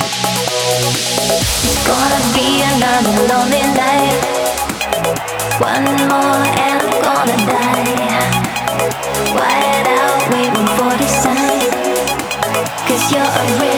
It's gonna be another lonely night. One more and I'm gonna die. Wide out waiting for the sign. 'Cause you're a real